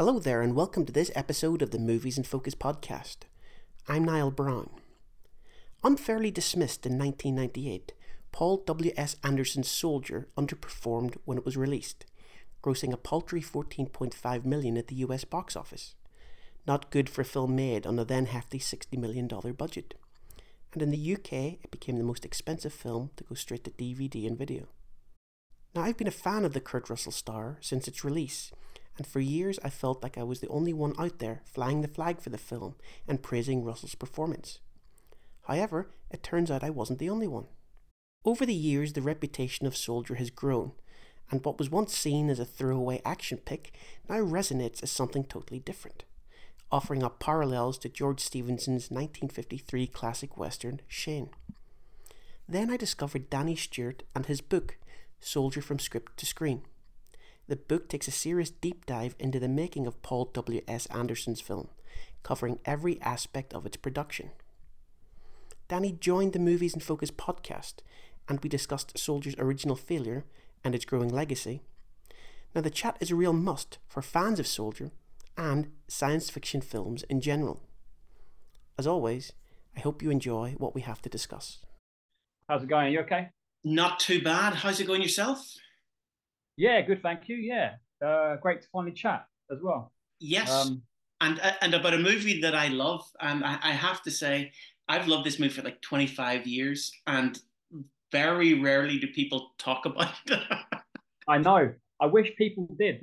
Hello there, and welcome to this episode of the Movies in Focus podcast. I'm Niall Brown. Unfairly dismissed in 1998, Paul W.S. Anderson's Soldier underperformed when it was released, grossing a paltry $14.5 million at the US box office. Not good for a film made on a then hefty $60 million budget. And in the UK, it became the most expensive film to go straight to DVD and video. Now, I've been a fan of the Kurt Russell star since its release, and for years I felt like I was the only one out there flying the flag for the film and praising Russell's performance. However, it turns out I wasn't the only one. Over the years, the reputation of Soldier has grown, and what was once seen as a throwaway action pick now resonates as something totally different, offering up parallels to George Stevenson's 1953 classic western, Shane. Then I discovered Danny Stewart and his book, Soldier from Script to Screen. The book takes a serious deep dive into the making of Paul W.S. Anderson's film, covering every aspect of its production. Danny joined the Movies in Focus podcast, and we discussed Soldier's original failure and its growing legacy. Now, the chat is a real must for fans of Soldier and science fiction films in general. As always, I hope you enjoy what we have to discuss. How's it going? You okay? Not too bad. How's it going yourself? Yeah, good, thank you. Yeah, great to finally chat as well. Yes, and about a movie that I love, and I have to say, I've loved this movie for like 25 years, and very rarely do people talk about it. I know. I wish people did.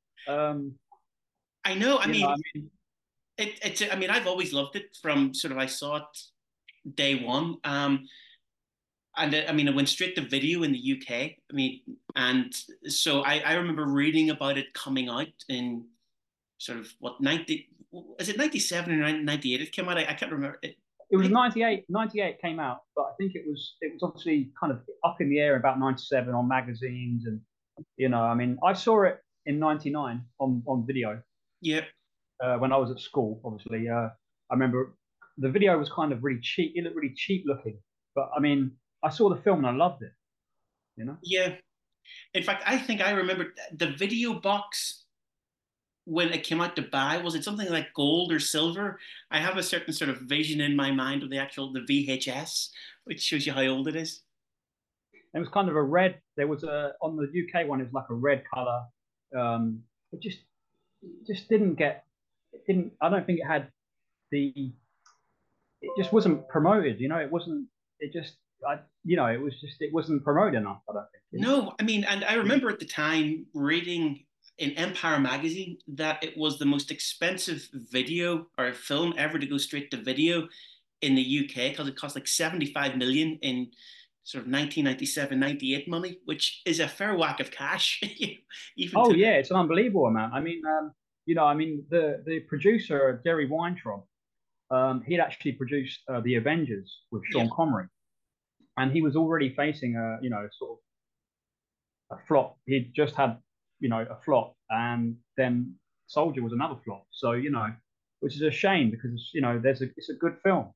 I know. I mean, it's. I mean, I've always loved it from sort of I saw it day one. And I mean, it went straight to video in the UK. I mean, and so I remember reading about it coming out in sort of what, 90, is it 97 or 98 it came out? I can't remember. It was 98. 98 came out, but I think it was obviously kind of up in the air about 97 on magazines. And, I mean, I saw it in 99 on video. Yeah. When I was at school, obviously. I remember the video was kind of really cheap. It looked really cheap looking. But, I mean, I saw the film and I loved it, Yeah. In fact, I think I remember the video box when it came out to buy. Was it something like gold or silver? I have a certain sort of vision in my mind of the VHS, which shows you how old it is. It was kind of a red. There was on the UK one, it was like a red color. It just didn't get. It didn't. I don't think it had the. It just wasn't promoted. It wasn't. It just. It wasn't promoted enough, I don't think. No, I mean, and I remember at the time reading in Empire magazine that it was the most expensive video or film ever to go straight to video in the UK because it cost like 75 million in sort of 1997, 98 money, which is a fair whack of cash. It's an unbelievable amount. I mean, the producer, Jerry Weintraub, he'd actually produced The Avengers with Sean Connery. And he was already facing sort of a flop. He'd just had, a flop, and then Soldier was another flop. So, which is a shame because, it's a good film,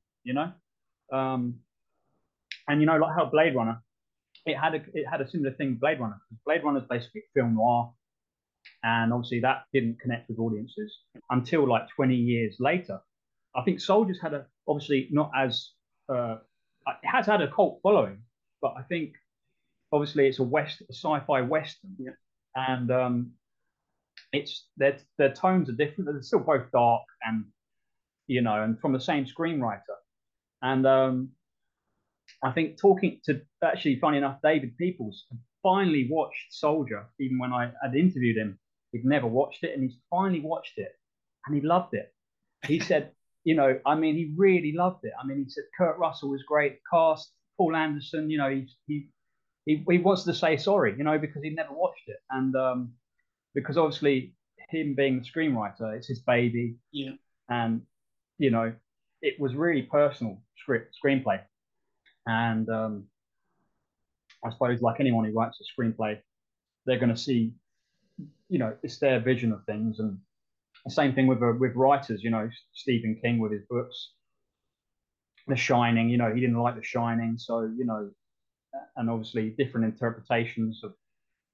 and like how Blade Runner, it had a similar thing. Blade Runner. Blade Runner is basically film noir, and obviously that didn't connect with audiences until like 20 years later. I think Soldier's had obviously not as it has had a cult following, but I think obviously it's a sci-fi western, and it's their tones are different. They're still both dark and and from the same screenwriter. And I think talking to actually, funny enough, David Peoples finally watched Soldier. Even when I had interviewed him, he'd never watched it, and he's finally watched it, and he loved it. He said. I mean, he really loved it. I mean, he said Kurt Russell was great, cast, Paul Anderson, he wants to say sorry, because he'd never watched it. And because obviously him being the screenwriter, it's his baby. Yeah. And, it was really personal screenplay. And I suppose like anyone who writes a screenplay, they're going to see, it's their vision of things. And the same thing with writers, Stephen King with his books, The Shining. He didn't like The Shining, so and obviously different interpretations of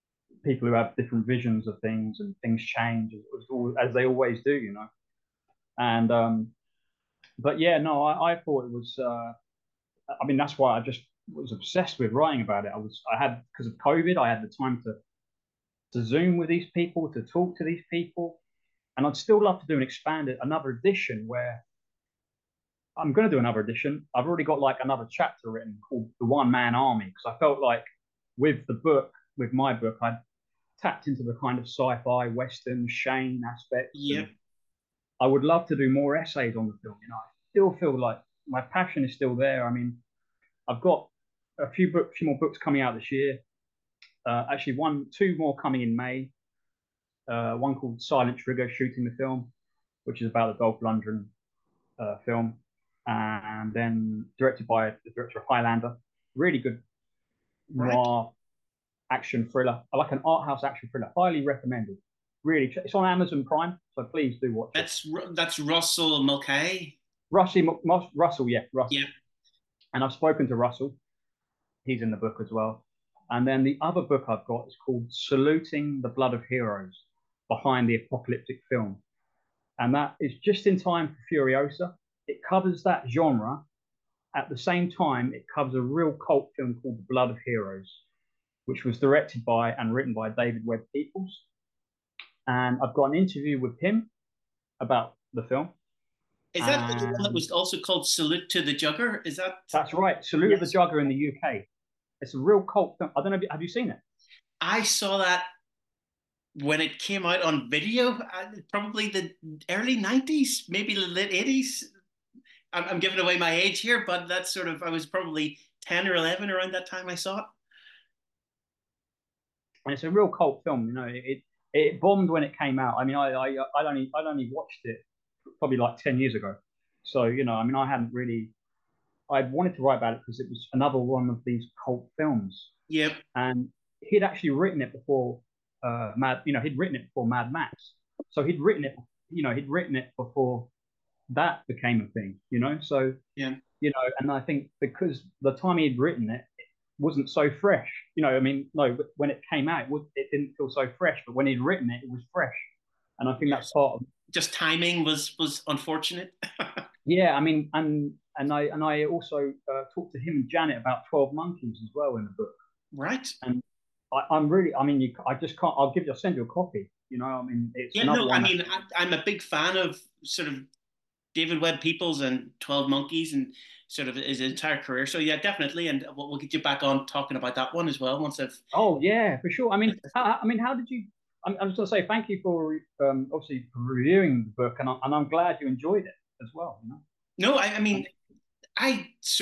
people who have different visions of things, and things change as they always do, you know. And but yeah, no, I thought it was. I mean, that's why I just was obsessed with writing about it. I had, because of COVID, I had the time to Zoom with these people, to talk to these people, and I'd still love to do another edition where I'm going to do another edition. I've already got like another chapter written called The One Man Army, because I felt like with my book, I tapped into the kind of sci-fi, Western, Shane aspects. Yeah. I would love to do more essays on the film. You know, I still feel like my passion is still there. I mean, I've got a few more books coming out this year. Actually, two more coming in May. One called Silent Trigger, Shooting the Film, which is about the Dolph Lundgren film, and then directed by the director of Highlander. Really good noir action thriller. I like an art house action thriller. Highly recommended. Really, it's on Amazon Prime, so please do watch it. That's Russell Mulcahy. Russell, yeah, Russell. Yeah. And I've spoken to Russell. He's in the book as well. And then the other book I've got is called Saluting the Blood of Heroes, Behind the Apocalyptic Film. And that is just in time for Furiosa. It covers that genre. At the same time, it covers a real cult film called The Blood of Heroes, which was directed by and written by David Webb Peoples. And I've got an interview with him about the film. Is that the one that was also called Salute to the Jugger? Is that? That's right. Salute to the Jugger in the UK. It's a real cult film. I don't know. Have you seen it? I saw that when it came out on video, probably the early 90s, maybe the late 80s. I'm giving away my age here, but that's sort of, I was probably 10 or 11 around that time I saw it. And it's a real cult film. You know, it bombed when it came out. I mean, I only watched it probably like 10 years ago. So, you know, I mean, I wanted to write about it because it was another one of these cult films. Yep. And he'd actually written it before he'd written it before Mad Max. So he'd written it before that became a thing, you know? So, yeah, you know, and I think because the time he'd written it, it wasn't so fresh. You know, I mean, no, when it came out, it didn't feel so fresh, but when he'd written it, it was fresh. And I think that's part of just timing was unfortunate. Yeah, I mean, and I also talked to him and Janet about 12 Monkeys as well in the book. Right. And I'm really, I mean, I just can't. I'll send you a copy. You know, I mean, it's I mean, I'm a big fan of sort of David Webb Peoples and 12 Monkeys and sort of his entire career. So yeah, definitely, and we'll get you back on talking about that one as well once I've. Oh yeah, for sure. I mean, how did you? I'm just going to say thank you for obviously for reviewing the book, and I'm glad you enjoyed it as well. You know? No, I mean, I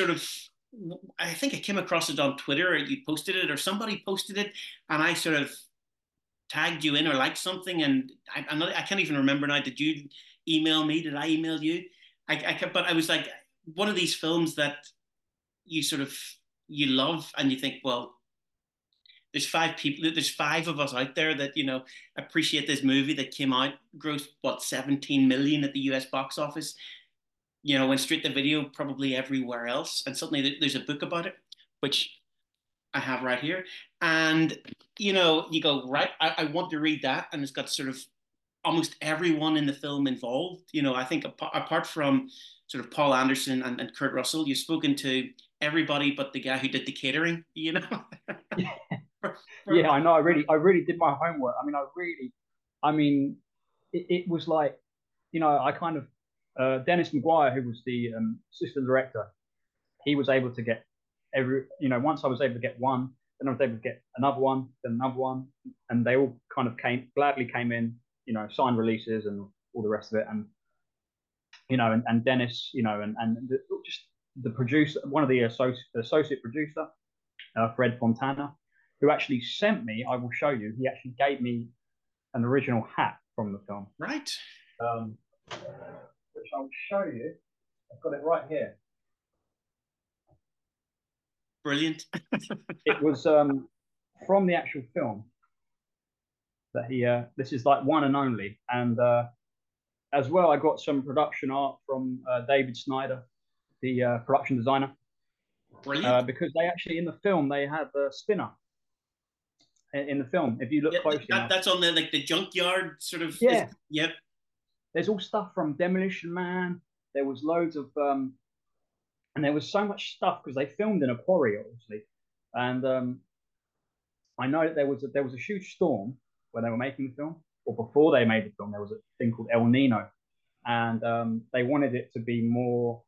think I came across it on Twitter, or you posted it, or somebody posted it, and I sort of tagged you in or liked something, and I can't even remember now. Did you email me? Did I email you? But I was like, one of these films that you love, and you think, well, there's 5 of us out there that, you know, appreciate this movie that came out, grossed, 17 million at the US box office, you know, went straight to video probably everywhere else. And suddenly there's a book about it, which I have right here. And, you know, you go, right, I want to read that. And it's got sort of almost everyone in the film involved. You know, I think apart from sort of Paul Anderson and Kurt Russell, you've spoken to everybody but the guy who did the catering, you know? Yeah, I know. I really did my homework. I mean, it was like, you know, I kind of, Dennis McGuire, who was the assistant director, he was able to get once I was able to get one, then I was able to get another one, then another one, and they all kind of gladly came in, you know, signed releases and all the rest of it. And, you know, and Dennis, you know, and just the producer, one of the associate producer, Fred Fontana, who actually sent me, I will show you, he actually gave me an original hat from the film. Right. Which I'll show you. I've got it right here. Brilliant. It was from the actual film that this is like one and only. And as well, I got some production art from David Snyder, the production designer. Brilliant. Because they actually, in the film, they have a spinner. in the film. If you look closely enough, that's on the junkyard sort of. Yeah. Yep. There's all stuff from Demolition Man. There was loads of and there was so much stuff because they filmed in a quarry, obviously. And I know that there was a huge storm when they were making the film, or before they made the film. There was a thing called El Nino, and they wanted it to be more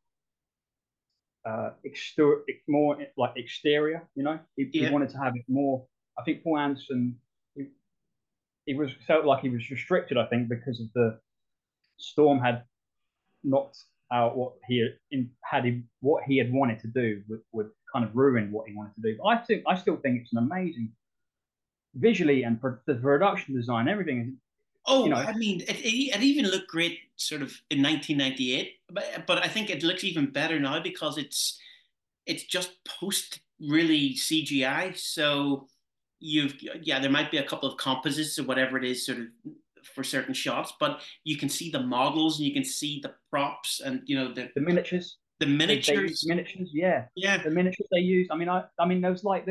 more like exterior. You know, he wanted to have it more. I think Paul Anderson, he was felt like he was restricted. I think because of the storm had knocked out what what he had wanted to do would kind of ruin what he wanted to do. But I still think it's an amazing visually and the production design, everything is. Oh, you know, I mean, it even looked great sort of in 1998, but I think it looks even better now because it's just post really CGI. So there might be a couple of composites or whatever it is sort of for certain shots, but you can see the models and you can see the props and the miniatures. The miniatures. They miniatures, yeah. The miniatures they used. I mean, there was like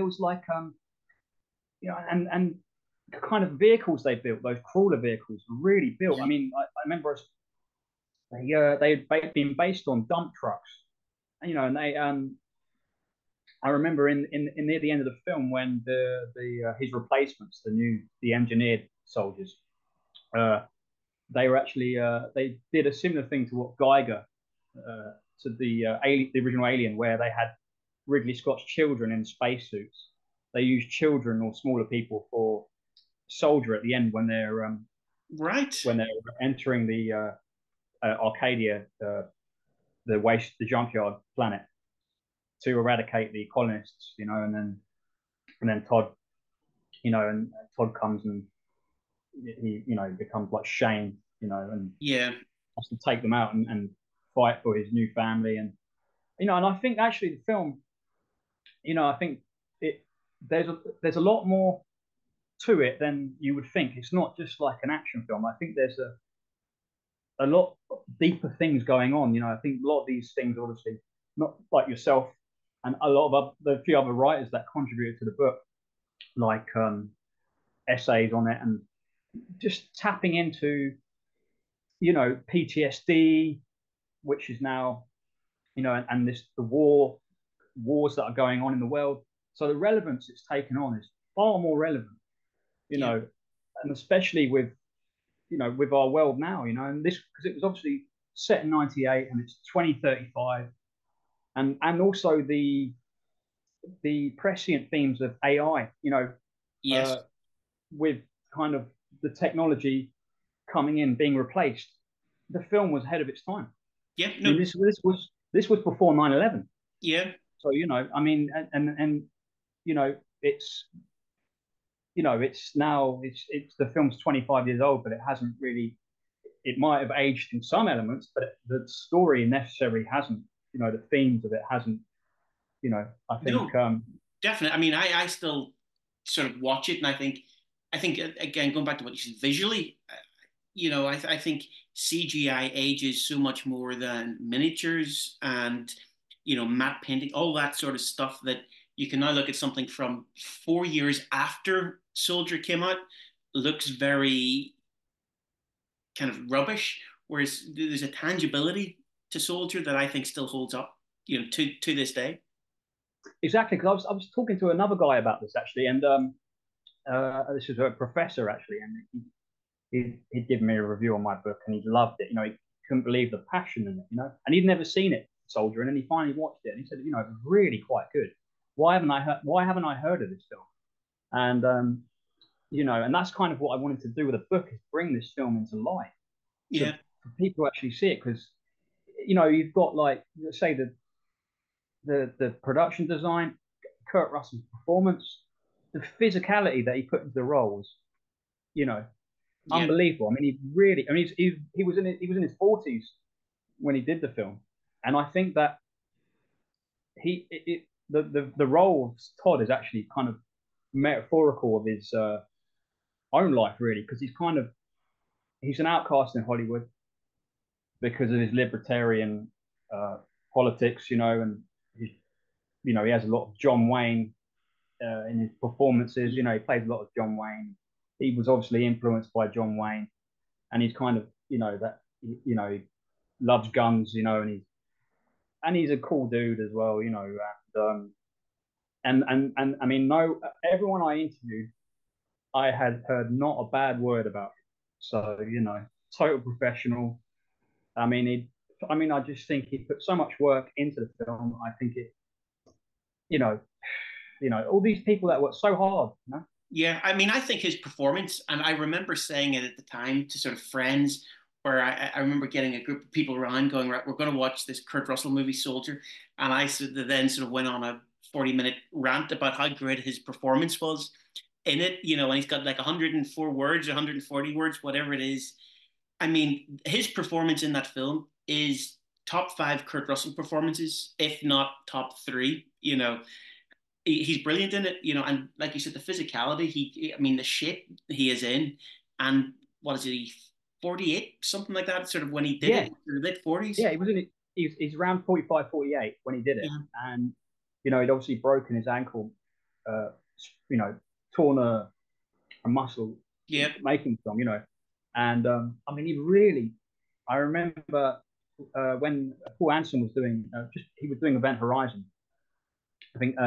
and kind of vehicles they built. Those crawler vehicles were really built. I mean, I remember they had been based on dump trucks, and they I remember in near the end of the film when his replacements, the engineered soldiers, they were actually they did a similar thing to what Geiger to the original Alien, where they had Ridley Scott's children in spacesuits. They used children or smaller people for soldier at the end when they're when they're entering the Arcadia, the junkyard planet, to eradicate the colonists, and then Todd, and Todd comes and he becomes like Shane, and has to take them out and fight for his new family, and and I think actually the film, I think there's a lot more to it than you would think. It's not just like an action film. I think there's a lot deeper things going on. I think a lot of these things, obviously, not like yourself and a lot of the few other writers that contributed to the book, like essays on it, and just tapping into, PTSD, which is now, and the wars that are going on in the world. So the relevance it's taken on is far more relevant, and especially with, with our world now, and this, because it was obviously set in 98 and it's 2035, and also the prescient themes of AI, with kind of the technology coming in, being replaced. The film was ahead of its time. Yeah, no. I mean, this was before 9/11. Yeah. So I mean, and it's it's now it's the film's 25 years old, but it hasn't really. It might have aged in some elements, but the story necessarily hasn't. The themes of it hasn't. I think definitely. I mean, I still sort of watch it, and I think again, going back to what you said visually, I think CGI ages so much more than miniatures and matte painting, all that sort of stuff, that you can now look at something from 4 years after Soldier came out, looks very kind of rubbish, whereas there's a tangibility to Soldier that I think still holds up, to this day. Exactly, because I was talking to another guy about this actually, and this is a professor actually, and he'd given me a review on my book, and he loved it. He couldn't believe the passion in it, and he'd never seen it, Soldier, and then he finally watched it, and he said, it was really quite good. Why haven't I heard of this film? And and that's kind of what I wanted to do with the book, is bring this film into light, for people to actually see it, because you've got, like, let's say the production design, Kurt Russell's performance, the physicality that he put into the roles, unbelievable. I mean, he was in his 40s when he did the film, and I think that the role of Todd is actually kind of metaphorical of his own life, really, because he's an outcast in Hollywood because of his libertarian politics, and he has a lot of John Wayne in his performances. You know, he plays a lot of John Wayne. He was obviously influenced by John Wayne, and he's kind of, you know, that, you know, he loves guns, you know, and he's a cool dude as well, you know. And I mean, no, everyone I interviewed, I had heard not a bad word about him. So, you know, total professional. I mean, I just think he put so much work into the film. I think it, you know, all these people that work so hard, you know. Yeah, I mean, I think his performance, and I remember saying it at the time to sort of friends, where I remember getting a group of people around going, right, we're going to watch this Kurt Russell movie, Soldier. And I then sort of went on a 40-minute rant about how great his performance was in it, you know, and he's got like 104 words, 140 words, whatever it is. I mean, his performance in that film is top 5 Kurt Russell performances, if not top 3, you know. He's brilliant in it, you know, and like you said, the physicality, I mean, the shape he is in, and what is it, 48, something like that, sort of when he did it, late 40s. Yeah, he was in it. He's around 45, 48 when he did it. Yeah. And, you know, he'd obviously broken his ankle, you know, torn a muscle making film, you know. And, I mean, I remember when Paul Anderson was doing, he was doing Event Horizon. I think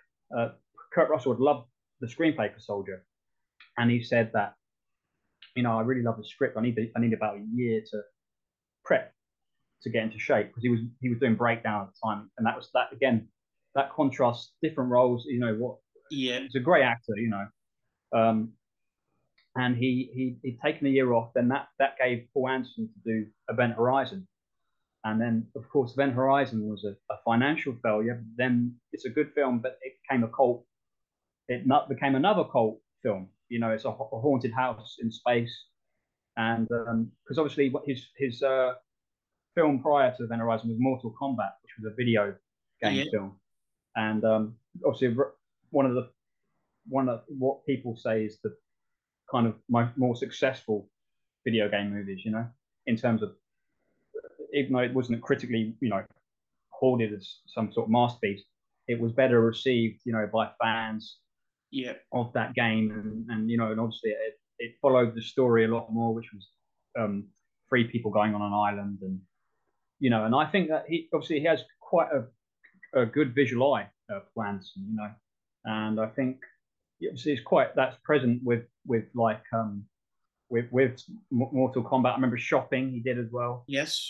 Kurt Russell would love the screenplay for Soldier. And he said that, you know, I really love the script. I need about a year to prep to get into shape, because he was doing breakdown at the time, and that again, that contrasts different roles. You know what? Yeah, he's a great actor, you know, and he'd taken a year off. Then that gave Paul Anderson to do Event Horizon, and then of course Event Horizon was a financial failure. Then it's a good film, but it became a cult. Became another cult film. You know, it's a haunted house in space, and because obviously his film prior to Event Horizon was Mortal Kombat, which was a video game film, and obviously one of what people say is the kind of more successful video game movies, you know, in terms of, even though it wasn't critically, you know, lauded as some sort of masterpiece, it was better received, you know, by fans of that game, and you know, and obviously it followed the story a lot more, which was 3 people going on an island, and you know, and I think that he has quite a good visual eye, plans, you know, and I think obviously that's present with like with Mortal Kombat. I remember Shopping he did as well. Yes.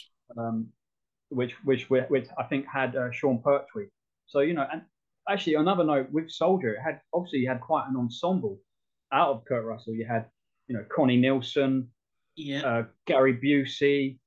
Which I think had Sean Pertwee. So, you know, and actually another note with Soldier, you had quite an ensemble out of Kurt Russell. You had, you know, Connie Nielsen, Gary Busey,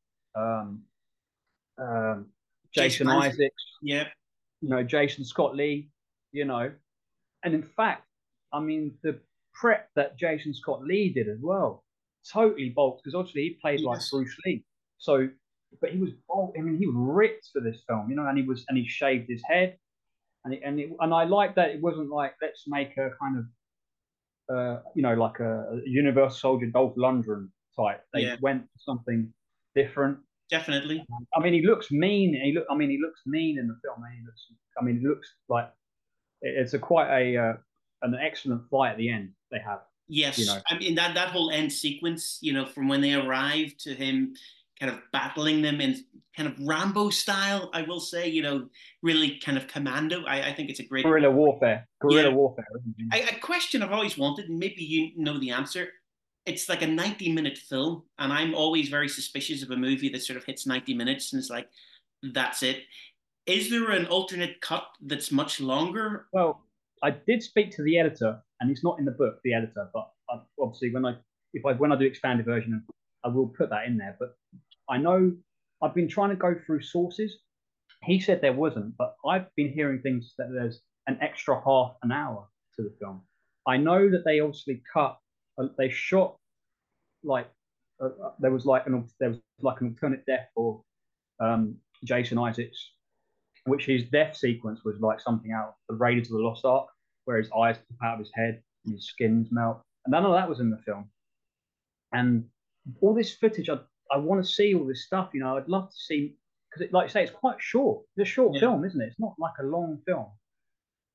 Jason Isaacs, you know, Jason Scott Lee, you know, and in fact, I mean, the prep that Jason Scott Lee did as well, totally bulked, because obviously he played like Bruce Lee. So, but he was bulked. I mean, he was ripped for this film, you know, and he shaved his head, and I like that it wasn't like, let's make a kind of, you know, like a Universal Soldier Dolph Lundgren type. They went for something different. Definitely. I mean, he looks mean. He looks mean in the film. He looks like it's quite an excellent fight at the end they have. Yes, you know? I mean that whole end sequence, you know, from when they arrive to him kind of battling them in kind of Rambo style, I will say, you know, really kind of commando. I think it's a great guerrilla warfare. A question I've always wanted, and maybe you know the answer. It's like a 90-minute film, and I'm always very suspicious of a movie that sort of hits 90 minutes and it's like, that's it. Is there an alternate cut that's much longer? Well, I did speak to the editor, and it's not in the book, the editor, but obviously when I do expanded version, I will put that in there. But I know I've been trying to go through sources. He said there wasn't, but I've been hearing things that there's an extra half an hour to the film. I know that they obviously they shot like there was like an alternate death for Jason Isaacs, which his death sequence was like something out of the Raiders of the Lost Ark, where his eyes pop out of his head and his skins melt, and none of that was in the film. And all this footage, I want to see all this stuff. You know, I'd love to see, because like you say, it's quite short. It's a short film, isn't it? It's not like a long film.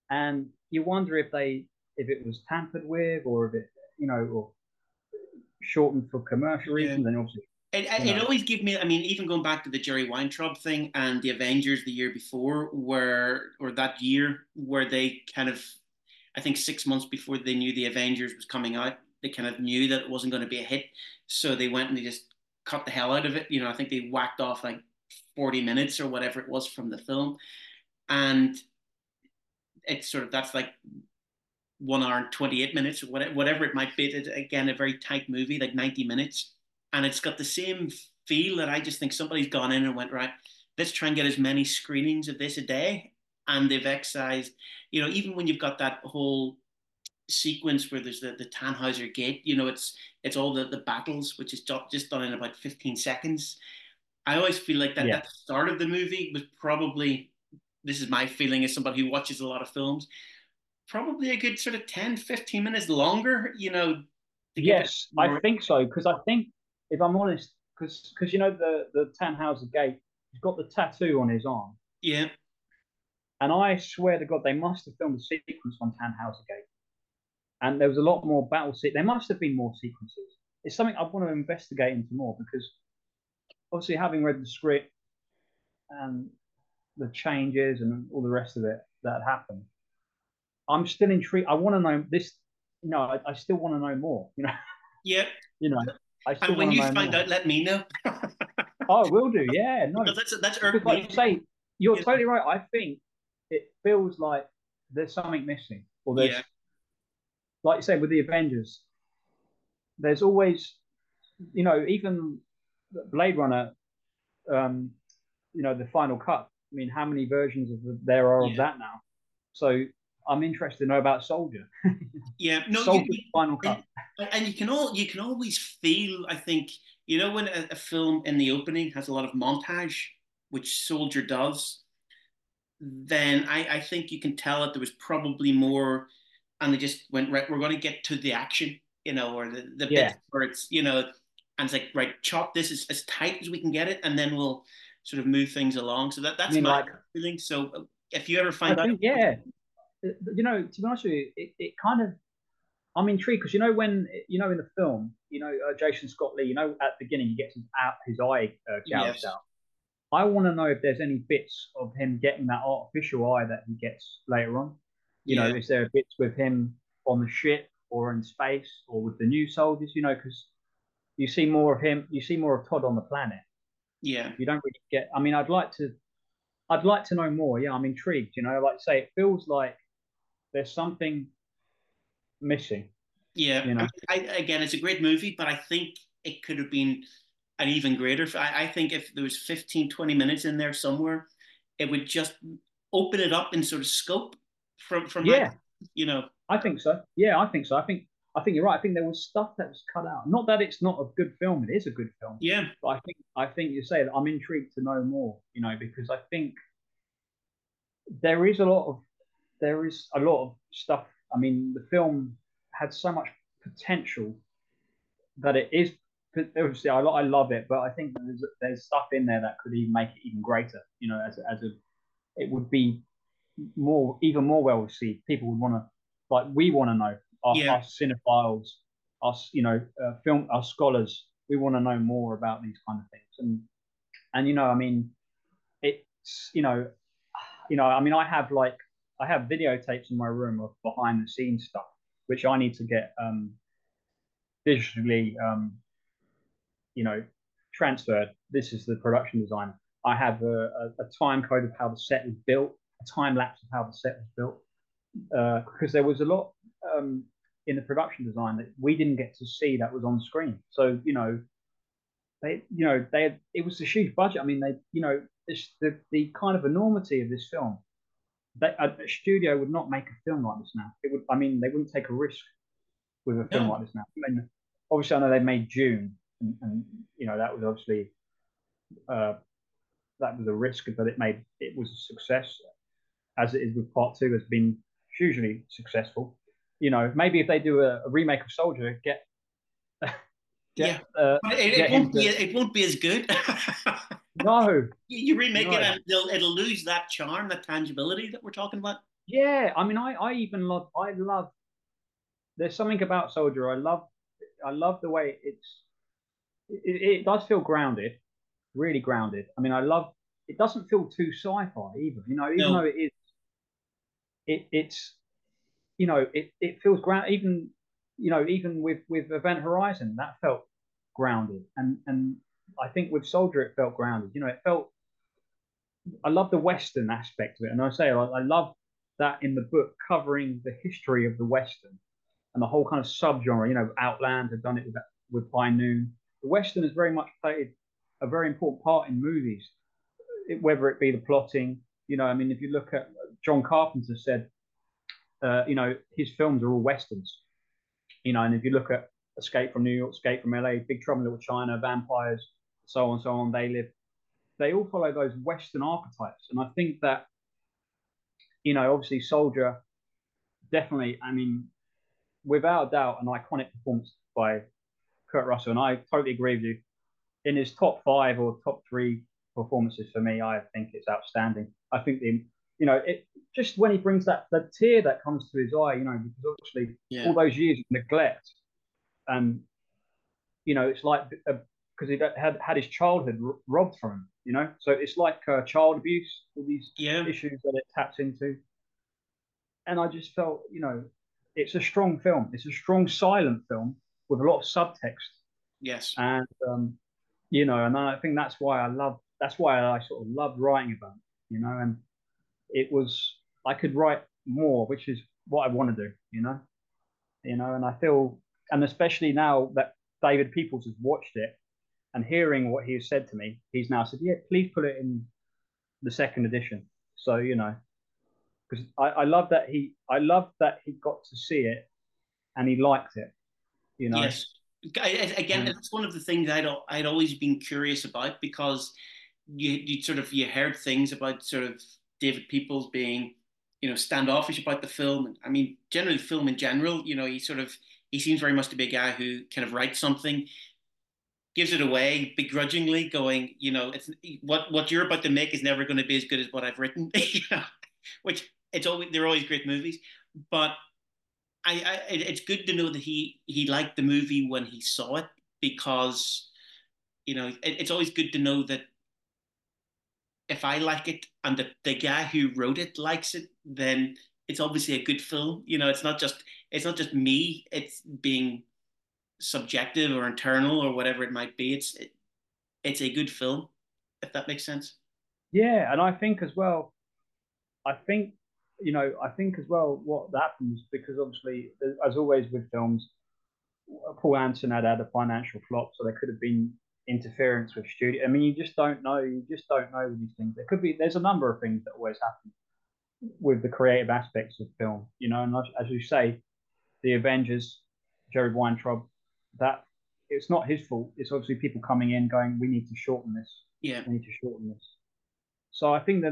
and you wonder if it was tampered with, or if it, or shortened for commercial reasons, and obviously, it always gave me. I mean, even going back to the Jerry Weintraub thing and the Avengers the year before, or that year, where they kind of, I think 6 months before they knew the Avengers was coming out, they kind of knew that it wasn't going to be a hit, so they went and they just cut the hell out of it. I think they whacked off like 40 minutes or whatever it was from the film, and it's sort of, that's like 1 hour and 28 minutes or whatever it might be. It's, again, a very tight movie, like 90 minutes. And it's got the same feel that I just think somebody's gone in and went, right, let's try and get as many screenings of this a day. And they've excised, even when you've got that whole sequence where there's the Tannhauser Gate, it's all the battles, which is just done in about 15 seconds. I always feel like that the start of the movie was probably, this is my feeling as somebody who watches a lot of films, probably a good sort of 10, 15 minutes longer, Yes, I think so. Because I think, if I'm honest, because the Tannhauser Gate, he's got the tattoo on his arm. Yeah. And I swear to God, they must have filmed a sequence on Tannhauser Gate. And there was a lot more battle there must have been more sequences. It's something I want to investigate into more, because obviously, having read the script and the changes and all the rest of it that happened, I'm still intrigued. I want to know this. I still want to know more. Yeah. I still and when you find more. out, let me know. Oh, I will do. Yeah, no. That's like you say, you're totally right. I think it feels like there's something missing, or there's, like you say, with the Avengers, there's always, even Blade Runner, the final cut. I mean, how many versions there are of that now? So I'm interested to know about Soldier. Soldier's final cut. And you can always feel, I think, when a film in the opening has a lot of montage, which Soldier does, then I think you can tell that there was probably more, and they just went, right, we're going to get to the action, or the bit where it's, and it's like, right, chop this as tight as we can get it, and then we'll sort of move things along. So that's my feeling. So if you ever find out, to be honest with you, it kind of, I'm intrigued, because when in the film, Jason Scott Lee, at the beginning he gets his eye gouged out. I want to know if there's any bits of him getting that artificial eye that he gets later on. Is there bits with him on the ship or in space or with the new soldiers? Because you see more of him, you see more of Todd on the planet. Yeah. You don't really get. I mean, I'd like to know more. Yeah, I'm intrigued. Like I say, it feels like there's something missing. Yeah. Again, it's a great movie, but I think it could have been an even greater. I think if there was 15, 20 minutes in there somewhere, it would just open it up in sort of scope from I think so. Yeah, I think so. I think you're right. I think there was stuff that was cut out. Not that it's not a good film; it is a good film. Yeah. But I think you say that I'm intrigued to know more. Because I think there is a lot of stuff. I mean, the film had so much potential that it is. Obviously, I love it, but I think there's stuff in there that could even make it even greater. It would be even more well received. People would want to, like, we want to know, us cinephiles, us us scholars. We want to know more about these kind of things, and I mean, it's I mean, I have videotapes in my room of behind the scenes stuff, which I need to get digitally transferred. This is the production designer. I have a time code of how the set was built, a time lapse of how the set was built, because there was a lot in the production design that we didn't get to see that was on screen. So it was a huge budget. I mean, the kind of enormity of this film. A studio would not make a film like this now. They wouldn't take a risk with a film like this now. I mean, obviously, I know they made June, and that was obviously that was a risk, but it was a success, as it is with Part 2, has been hugely successful. Maybe if they do a remake of Soldier, it won't be as good. No, you remake it, and it'll lose that charm, that tangibility that we're talking about. Yeah, I mean, I love. There's something about Soldier. I love the way it does feel grounded, really grounded. I mean, I love. It doesn't feel too sci-fi either. You know, even though No, it is, it's it feels ground. Even even with Event Horizon, that felt grounded, and I think with Soldier, it felt grounded. You know, it felt. I love the Western aspect of it, and I love that in the book covering the history of the Western and the whole kind of subgenre. You know, Outland had done it with High Noon. The Western has very much played a very important part in movies, whether it be the plotting. You know, I mean, if you look at John Carpenter said, his films are all westerns. You know, and if you look at Escape from New York, Escape from LA, Big Trouble in Little China, Vampires, so on, they all follow those Western archetypes. And I think that, obviously Soldier, definitely, I mean, without a doubt, an iconic performance by Kurt Russell. And I totally agree with you. In his top five or top three performances for me, I think it's outstanding. I think it just when he brings the tear that comes to his eye, because obviously yeah, all those years of neglect, and it's like because he had his childhood robbed from him, so it's like child abuse, all these yeah, issues that it taps into, and I just felt, it's a strong film. It's a strong silent film with a lot of subtext, yes. and and I think that's why I sort of loved writing about it, and it was I could write more, which is what I want to do, and I feel, and especially now that David Peoples has watched it and hearing what he has said to me, he's now said, yeah, please put it in the second edition. So, because I love that he got to see it and he liked it, you know. Yes. Again, And that's one of the things I'd always been curious about because you heard things about sort of David Peoples being standoffish about the film. I mean, generally, film in general, he seems very much to be a guy who kind of writes something, gives it away begrudgingly, going, it's what you're about to make is never going to be as good as what I've written, which they're always great movies, but it's good to know that he liked the movie when he saw it because it's always good to know that if I like it and the guy who wrote it likes it, then it's obviously a good film. It's not just me. It's being subjective or internal or whatever it might be. It's a good film, if that makes sense. yeah, and I think as well, I think, I think as well what happens, because obviously, as always with films, Paul Anderson had a financial flop, so there could have been interference with studio. I mean, you just don't know. You just don't know with these things. There's a number of things that always happen with the creative aspects of film, and as you say, the Avengers, Jerry Weintraub, that it's not his fault. It's obviously people coming in going, we need to shorten this. Yeah. We need to shorten this. So I think that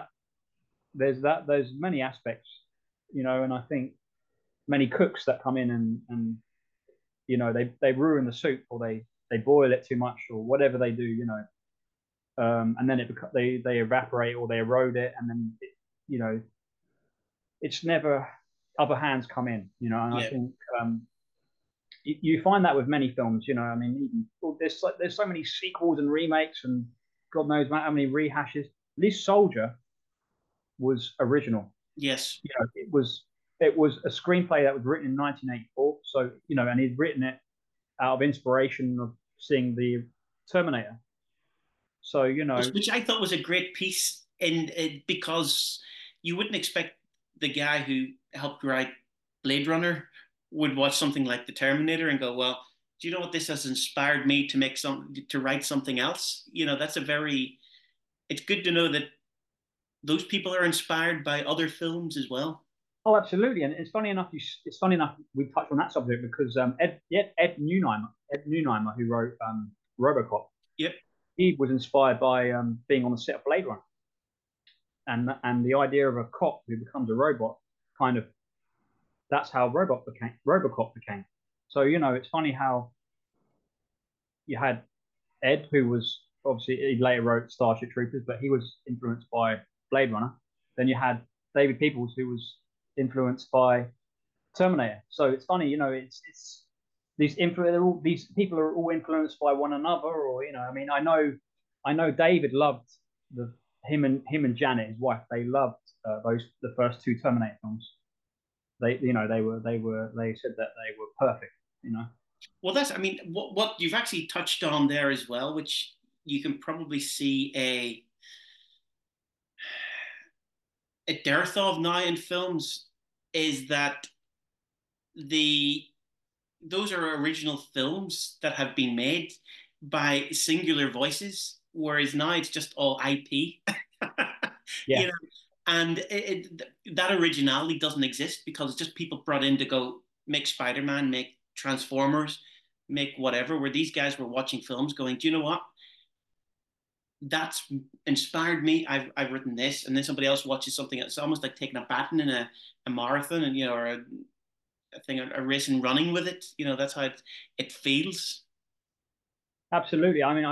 there's many aspects, and I think many cooks that come in and they ruin the soup, or they boil it too much, or whatever they do, and then they evaporate or they erode it, and then it's never, other hands come in, and I Yeah. think you find that with many films, I mean, even there's so many sequels and remakes and God knows how many rehashes. This Soldier was original. Yes. It was a screenplay that was written in 1984. So and he'd written it out of inspiration of seeing the Terminator. So Which I thought was a great piece because you wouldn't expect the guy who helped write Blade Runner would watch something like The Terminator and go, "Well, do you know what this has inspired me to write something else?" That's a very. It's good to know that those people are inspired by other films as well. oh, absolutely, and it's funny enough we touched on that subject because Ed Neunheimer, who wrote RoboCop, Yep. he was inspired by being on the set of Blade Runner, and the idea of a cop who becomes a robot, kind of, that's how RoboCop became. So it's funny how you had Ed, who was obviously, he later wrote Starship Troopers, but he was influenced by Blade Runner. Then you had David Peoples, who was influenced by Terminator. So it's funny, you know, it's these these people are all influenced by one another, or you know, I mean, I know David loved him and Janet, his wife. They loved the first two Terminator films. They they said that they were perfect, you know. Well, that's, I mean, what you've actually touched on there as well, which you can probably see a dearth of now in films, is that the those are original films that have been made by singular voices, whereas now it's just all IP. Yeah, You know, and that originality doesn't exist because it's just people brought in to go make Spider-Man, make Transformers, make whatever. Where these guys were watching films, going, "Do you know what? That's inspired me. I've written this," and then somebody else watches something. It's almost like taking a baton in a marathon, and you know, or a thing, a race and running with it. You know, that's how it feels. absolutely. I mean,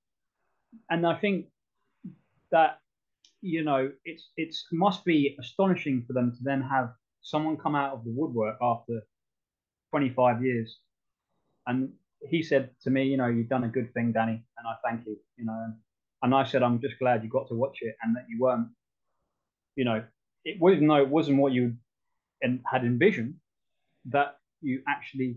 I think that you know it's must be astonishing for them to then have someone come out of the woodwork after 25 years. And he said to me, you know, you've done a good thing, Danny, and I thank you, you know. And I said, I'm just glad you got to watch it and that you weren't, you know, even though it wasn't what you had envisioned, that you actually,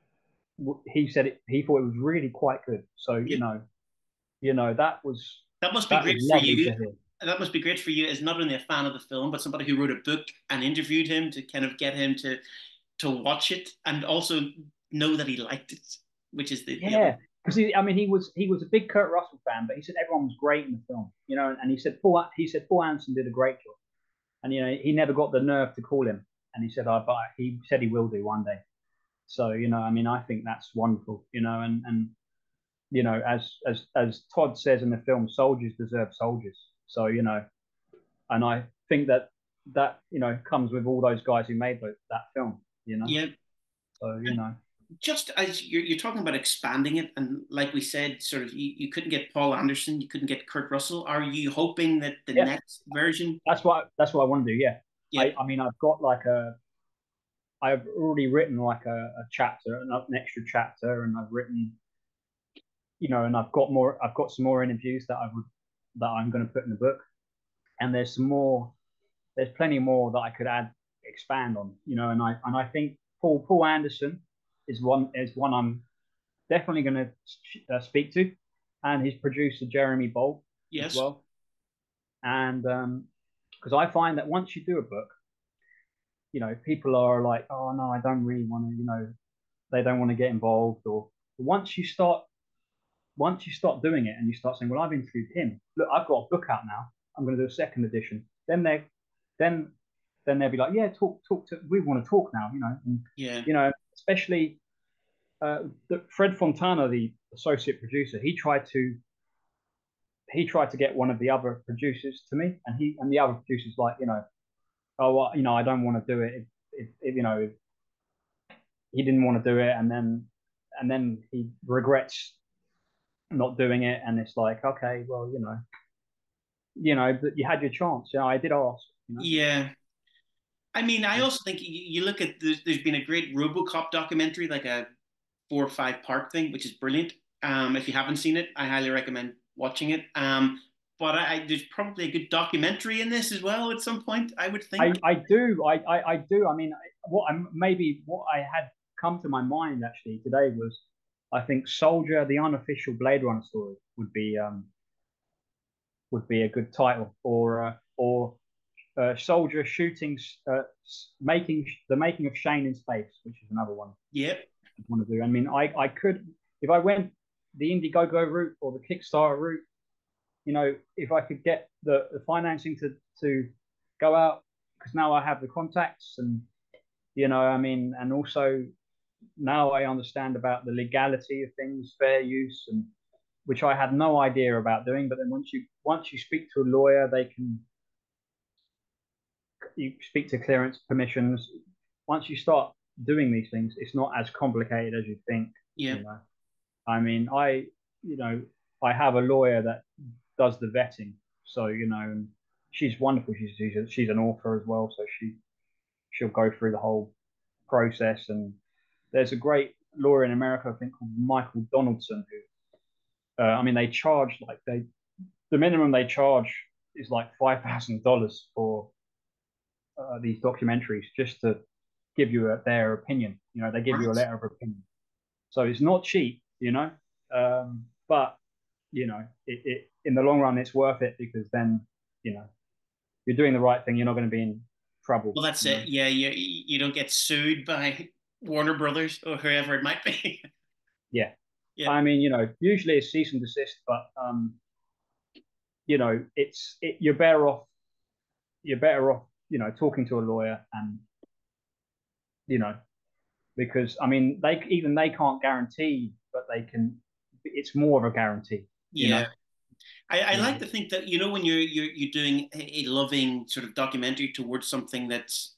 he said he thought it was really quite good. So, Yeah. you know, That must be that was great for lovely you. to hear. That must be great for you as not only a fan of the film, but somebody who wrote a book and interviewed him to kind of get him to watch it and also know that he liked it, which is the other. Yeah, because I mean, he was a big Kurt Russell fan, but he said everyone was great in the film, you know. And he said Paul Anderson did a great job, and you know he never got the nerve to call him, and he said, but he said he will do one day. So you know, I mean, I think that's wonderful, you know, and you know, as Todd says in the film, soldiers deserve soldiers. So you know, and I think that you know comes with all those guys who made that film, you know. Yeah. So you know, Just as you're talking about expanding it, and like we said, sort of you couldn't get Paul Anderson, you couldn't get Kurt Russell. Are you hoping that the yeah, next version? that's what I want to do. Yeah, Yeah. I mean, I've already written like a chapter, an extra chapter, and I've written, you know, and I've got some more interviews that I'm going to put in the book, and there's plenty more that I could expand on, you know, and I think Paul Anderson is one I'm definitely going to speak to, and his producer Jeremy Bolt as Yes. well, and because I find that once you do a book, you know, people are like, oh no, I don't really want to, you know, they don't want to get involved, or once you start doing it and you start saying, well, I've interviewed him, look, I've got a book out now, I'm going to do a second edition, then they'll be like, yeah, talk to, we want to talk now, you know. And, Yeah. you know, especially Fred Fontana, the associate producer, he tried to get one of the other producers to me, and the other producers like, you know, oh, well, you know, I don't want to do it if you know, if he didn't want to do it, and then he regrets not doing it, and it's like, okay, well, you know, but you had your chance. You know, I did ask. You know, Yeah. I mean, I also think you look at there's been a great RoboCop documentary, like a 4 or 5 part thing, which is brilliant. If you haven't seen it, I highly recommend watching it. But there's probably a good documentary in this as well at some point, I would think. I do, I do. I mean, what I had come to my mind actually today was, I think Soldier, the unofficial Blade Runner story would be a good title, or Soldier shooting, making of Shane in space, which is another one Yep. I want to do. I mean, I could, if I went the Indiegogo route or the Kickstarter route, you know, if I could get the financing to go out, because now I have the contacts, and you know, I mean, and also now I understand about the legality of things, fair use, and which I had no idea about doing. But then once you speak to a lawyer, you speak to clearance permissions. Once you start doing these things, it's not as complicated as you think. Yeah. You know, I mean, you know, I have a lawyer that does the vetting, so you know, she's wonderful. She's an author as well, so she'll go through the whole process. And there's a great lawyer in America, I think, called Michael Donaldson, who I mean, they charge the minimum they charge is like $5,000 for these documentaries just to give you their opinion. You know, they give you a letter of opinion, so it's not cheap. You know, but you know, it in the long run it's worth it, because then you know you're doing the right thing. You're not going to be in trouble. Well, that's it. Yeah, you don't get sued by Warner Brothers or whoever it might be. Yeah. Yeah. I mean, you know, usually it's cease and desist, but you know, you're better off. You're better off, you know, talking to a lawyer, and you know, because I mean, they can't guarantee, but they can. It's more of a guarantee. You know? I like to think that, you know, when you're doing a loving sort of documentary towards something that's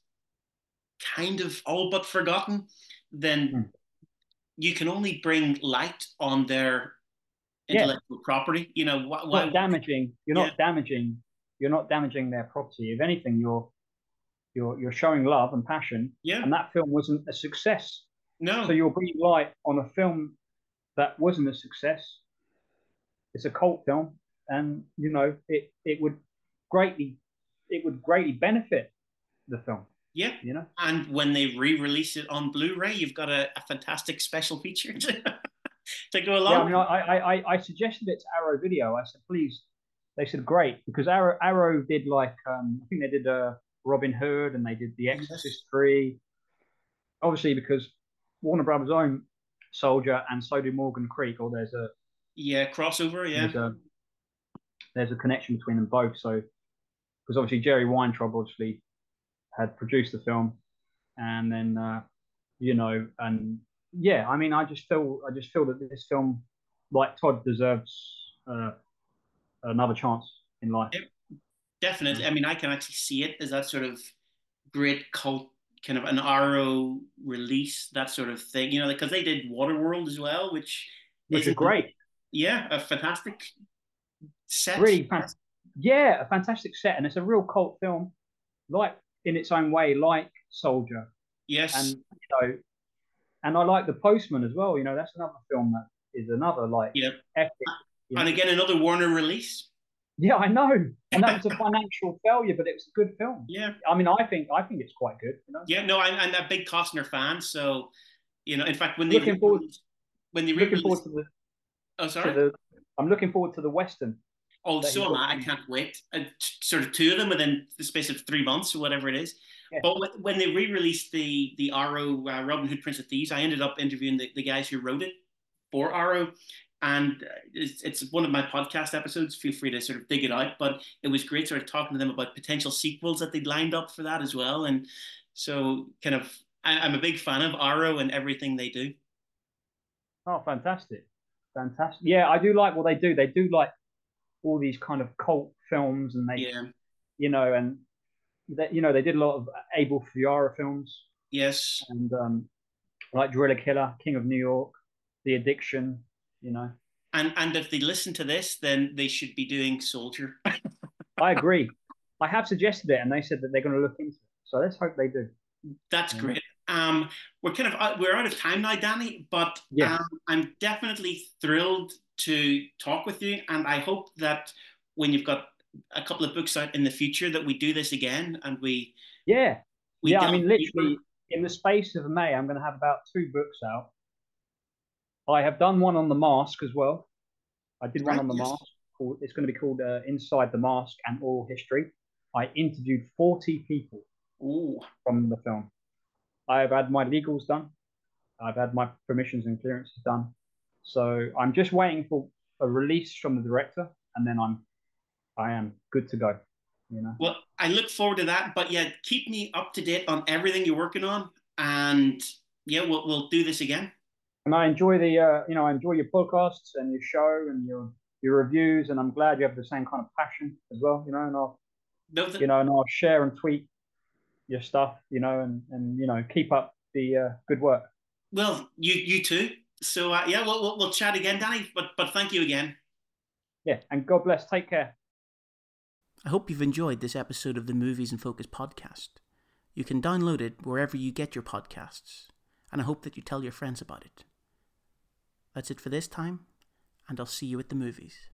kind of all but forgotten, then you can only bring light on their intellectual property. You know, why damaging? You're not damaging. You're not damaging their property. If anything, you're showing love and passion. Yeah. And that film wasn't a success. No. So you're bringing light on a film that wasn't a success. It's a cult film, and you know it would greatly benefit the film. Yeah. You know. And when they re-release it on Blu-ray, you've got a fantastic special feature to go along. Yeah, I mean, I suggested it to Arrow Video. I said, please. They said great, because Arrow did like I think they did Robin Hood, and they did The Exorcist 3. Obviously, because Warner Brothers own Soldier, and so do Morgan Creek, or there's a crossover. Yeah, there's a connection between them both. So, because obviously Jerry Weintraub obviously had produced the film, and then you know, and yeah, I mean, I just feel that this film, like Todd, deserves another chance in life. Definitely. I mean, I can actually see it as that sort of great cult, kind of an Arrow release, that sort of thing, you know, because they did Waterworld as well, which is great. Yeah, a fantastic set. Really, a fantastic set, and it's a real cult film, like in its own way, like Soldier. Yes, and you know, and I like The Postman as well. You know, that's another film that is another epic. And again, another Warner release. Yeah, I know, and that was a financial failure, but it was a good film. Yeah, I mean, I think it's quite good. You know? Yeah, no, I'm a big Costner fan, so you know, in fact, when I'm looking forward to the. Oh, sorry. I'm looking forward to the Western. Oh, so am I. I can't wait. Sort of two of them within the space of 3 months or whatever it is. Yeah. But when they re-released the Arrow Robin Hood Prince of Thieves, I ended up interviewing the guys who wrote it for Arrow. And it's one of my podcast episodes. Feel free to sort of dig it out. But it was great sort of talking to them about potential sequels that they'd lined up for that as well. And so kind of, I'm a big fan of Arrow and everything they do. Oh, fantastic. Fantastic. Yeah, I do like what they do. They do like all these kind of cult films, and they, you know, and that, you know, they did a lot of Abel Ferrara films. Yes. And like Driller Killer, King of New York, The Addiction, you know. And if they listen to this, then they should be doing Soldier. I agree. I have suggested it, and they said that they're going to look into it. So let's hope they do. That's great. We're out of time now, Danny, but I'm definitely thrilled to talk with you, and I hope that when you've got a couple of books out in the future that we do this again, and we I mean, literally in the space of May, I'm going to have about 2 books out. I have done one on the mask as well. I did one on the mask. It's going to be called Inside the Mask and Oral History. I interviewed 40 people from the film. I've had my legals done. I've had my permissions and clearances done. So I'm just waiting for a release from the director, and then I am good to go. You know. Well, I look forward to that. But yeah, keep me up to date on everything you're working on, and yeah, we'll do this again. And I enjoy I enjoy your podcasts and your show and your reviews, and I'm glad you have the same kind of passion as well. You know, and I'll share and tweet your stuff. You know, and you know, keep up the good work. Well, you too. So we'll chat again, Danny. But thank you again. Yeah, and God bless. Take care. I hope you've enjoyed this episode of the Movies in Focus podcast. You can download it wherever you get your podcasts, and I hope that you tell your friends about it. That's it for this time, and I'll see you at the movies.